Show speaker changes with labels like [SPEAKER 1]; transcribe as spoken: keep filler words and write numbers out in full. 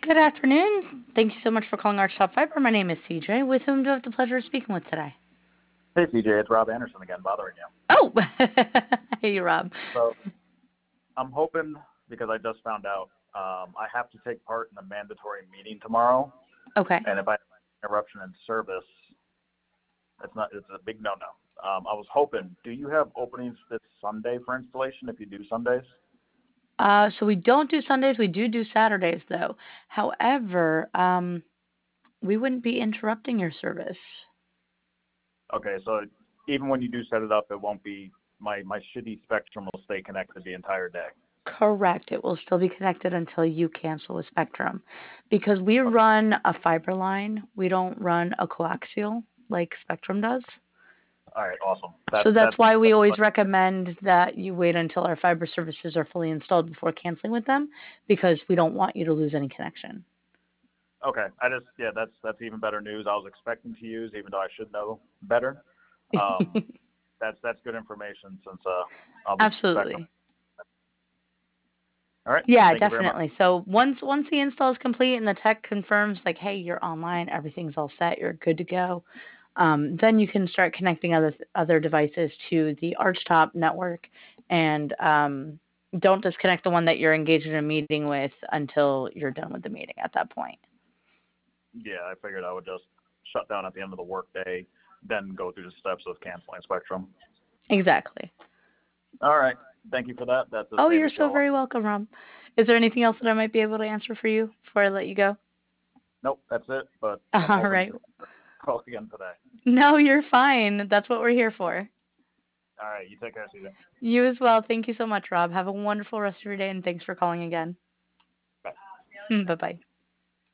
[SPEAKER 1] Good afternoon. Thank you so much for calling Archtop Fiber. My name is C J. With whom do I have the pleasure of speaking with today?
[SPEAKER 2] Hey, C J, it's Rob Anderson again, bothering you.
[SPEAKER 1] Oh, hey, Rob.
[SPEAKER 2] So I'm hoping, because I just found out, um, I have to take part in a mandatory meeting tomorrow,
[SPEAKER 1] Okay.
[SPEAKER 2] and if I have an interruption in service, it's not. It's a big no-no. Um, I was hoping, do you have openings this Sunday for installation? If you do Sundays,
[SPEAKER 1] Uh, so we don't do Sundays. We do do Saturdays, though. However, um, we wouldn't be interrupting your service.
[SPEAKER 2] okay. So even when you do set it up, it won't be my my shitty Spectrum will stay connected the entire day.
[SPEAKER 1] Correct. It will still be connected until you cancel with Spectrum. Because we
[SPEAKER 2] Okay.
[SPEAKER 1] run a fiber line, we don't run a coaxial like Spectrum does.
[SPEAKER 2] All right. Awesome. That's
[SPEAKER 1] So that's
[SPEAKER 2] that's
[SPEAKER 1] why we
[SPEAKER 2] that's
[SPEAKER 1] always
[SPEAKER 2] what.
[SPEAKER 1] recommend that you wait until our fiber services are fully installed before canceling with them, because we don't want you to lose any connection.
[SPEAKER 2] Okay. I just yeah, that's that's even better news. I was expecting to use, even though I should know better. Um, that's that's good information since uh I'll be back on.
[SPEAKER 1] Absolutely.
[SPEAKER 2] All right.
[SPEAKER 1] Yeah,
[SPEAKER 2] Thank you very much.
[SPEAKER 1] definitely. So once once the install is complete and the tech confirms like, hey, you're online, everything's all set, you're good to go, um, then you can start connecting other other devices to the Archtop network, and um, don't disconnect the one that you're engaged in a meeting with until you're done with the meeting at that point.
[SPEAKER 2] Yeah, I figured I would just shut down at the end of the workday, then go through the steps of canceling Spectrum.
[SPEAKER 1] Exactly.
[SPEAKER 2] All right. Thank you for that. That's just
[SPEAKER 1] Oh,
[SPEAKER 2] made
[SPEAKER 1] you're
[SPEAKER 2] me
[SPEAKER 1] so
[SPEAKER 2] feel a lot.
[SPEAKER 1] very welcome, Rob. Is there anything else that I might be able to answer for you before I let you go?
[SPEAKER 2] Nope, that's it. But I'm
[SPEAKER 1] All
[SPEAKER 2] hoping
[SPEAKER 1] right.
[SPEAKER 2] to call again today.
[SPEAKER 1] No, you're fine. That's what we're here for.
[SPEAKER 2] All right. You take care, C J.
[SPEAKER 1] You as well. Thank you so much, Rob. Have a wonderful rest of your day, and thanks for calling again.
[SPEAKER 2] Bye.
[SPEAKER 1] Bye bye.